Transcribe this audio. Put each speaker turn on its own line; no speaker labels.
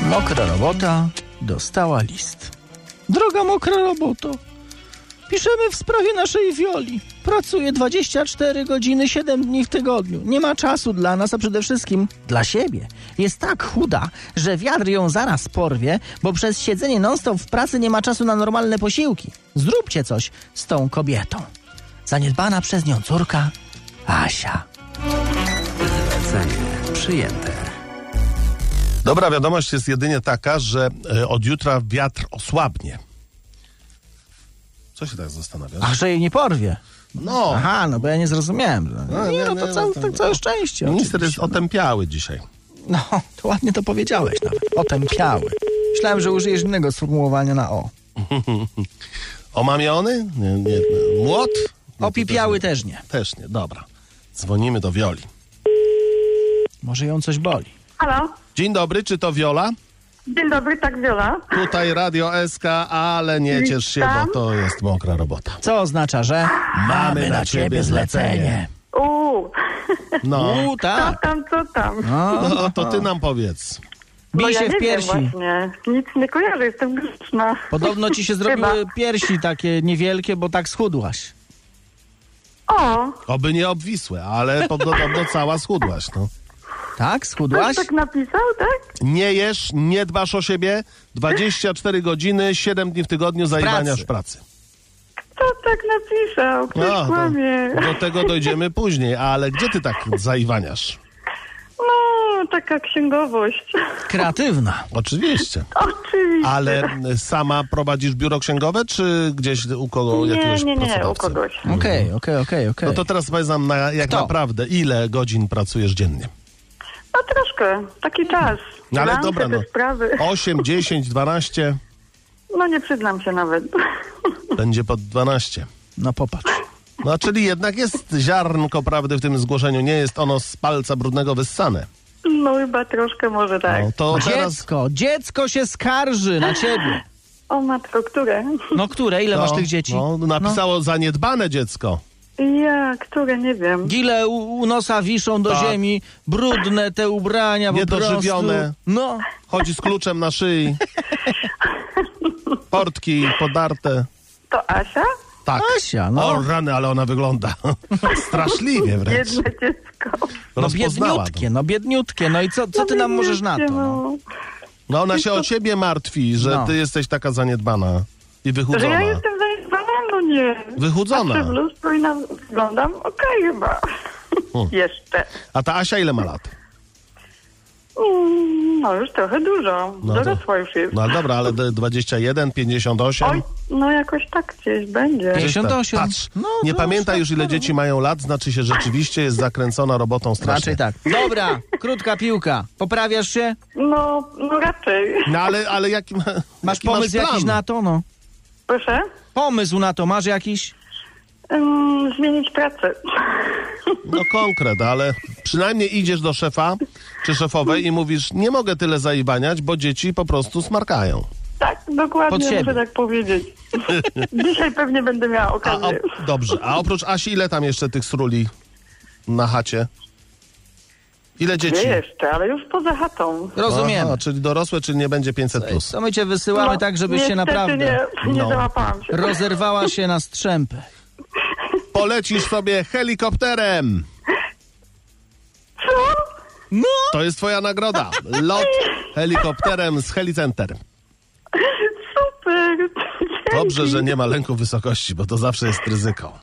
Mokra robota dostała list. Droga mokra roboto, piszemy w sprawie naszej Wioli. Pracuje 24 godziny, 7 dni w tygodniu. Nie ma czasu dla nas, a przede wszystkim dla siebie. Jest tak chuda, że wiatr ją zaraz porwie, bo przez siedzenie non-stop w pracy nie ma czasu na normalne posiłki. Zróbcie coś z tą kobietą. Zaniedbana przez nią córka Asia.
Zlecenie przyjęte.
Dobra wiadomość jest jedynie taka, że od jutra wiatr osłabnie. Co się tak zastanawiasz?
A że jej nie porwie.
No.
Aha, no bo ja nie zrozumiałem. To całe szczęście.
Minister jest
oczywiście,
otępiały dzisiaj.
No, to ładnie to powiedziałeś nawet. Otępiały. Myślałem, że użyjesz innego sformułowania na o.
Omamiony? Nie. Młot? Nie,
Opipiały też nie.
Też nie, dobra. Dzwonimy do Wioli.
Może ją coś boli.
Halo,
Dzień dobry, czy to Wiola?
dzień dobry, tak Wiola.
Tutaj Radio SK, ale nie ciesz się, bo to jest mokra robota.
Co oznacza, że mamy na ciebie zlecenie.
No,
Tak.
Co tam?
no to ty nam powiedz.
Bij
ja
się w
nie
piersi.
wiem właśnie, nic nie kojarzę, jestem grzeczna.
Podobno ci się zrobiły piersi takie niewielkie, bo tak schudłaś.
O,
Oby nie obwisłe, ale podobno cała schudłaś, no.
Tak?
ktoś
Schudłaś?
tak napisał, tak?
Nie jesz, nie dbasz o siebie, 24 godziny, 7 dni w tygodniu zajebaniasz pracy.
Kto tak napisał? Ktoś kłamie.
Do tego dojdziemy później, ale gdzie ty tak zaiwaniasz?
No, taka księgowość.
Kreatywna.
Oczywiście.
Oczywiście.
Ale sama prowadzisz biuro księgowe, czy gdzieś u kogo jakiegoś
Nie, u
pracodawcy?
kogoś.
Okej.
No to teraz powiedz nam, jak
Kto?
naprawdę, ile godzin pracujesz dziennie?
No troszkę, taki czas.
No ale
Lampy,
dobra,
te
no.
sprawy.
8, 10, 12,
No nie przyznam się nawet.
będzie pod 12.
No popatrz.
No czyli jednak jest ziarnko prawdy w tym zgłoszeniu, nie jest ono z palca brudnego wyssane.
No chyba troszkę może tak.
No, to teraz...
Dziecko się skarży na ciebie.
O matko, które?
No które? Ile masz tych dzieci?
No, napisało zaniedbane dziecko.
Ja, które nie wiem.
Gile u nosa wiszą do
Tak.
ziemi, brudne te ubrania po
Niedożywione.
prostu. No,
Chodzi z kluczem na szyi. Portki podarte.
To Asia?
Tak.
Asia, no.
O rany, ale ona wygląda straszliwie wręcz.
Jedno dziecko.
No
Rozpoznała
biedniutkie. No i co ty nam możesz na to? No?
No ona się o ciebie martwi, że
No.
ty jesteś taka zaniedbana i
Że
wychudzona.
ja jestem zaniedbana? No nie.
Wychudzona.
Patrzę w lustro i wyglądam okej chyba. Jeszcze.
A ta Asia ile ma lat?
No już trochę dużo.
No to-
Dorosła już jest.
No ale dobra, ale 21, 58?
Oj, no jakoś tak gdzieś będzie.
58.
Patrz,
No,
nie
to
pamiętaj
tak,
już ile dzieci mają lat, znaczy się rzeczywiście jest zakręcona robotą strasznie.
Raczej tak. Dobra, krótka piłka. Poprawiasz się?
No raczej.
No ale jaki
Masz
jaki
pomysł
plan?
jakiś na to? No.
Proszę?
Pomysł na to masz jakiś?
Zmienić pracę.
No konkret, ale przynajmniej idziesz do szefa czy szefowej i mówisz, nie mogę tyle zaiwaniać, bo dzieci po prostu smarkają.
Tak,
Pod
dokładnie
siebie.
muszę tak powiedzieć. Dzisiaj pewnie będę miała okazję.
Dobrze, a oprócz Asi ile tam jeszcze tych sruli na chacie? Ile dzieci?
Nie jeszcze, ale już poza chatą.
Rozumiemy.
Aha, czyli dorosłe, czyli nie będzie 500+.
To my cię wysyłamy tak, żebyś się
niestety
naprawdę
nie
No.
załapałam się.
rozerwała się na strzępy.
Polecisz sobie helikopterem.
Co?
No!
To jest twoja nagroda. Lot helikopterem z Helicenter.
Super.
Dobrze,
Dzięki.
że nie ma lęku wysokości, bo to zawsze jest ryzyko.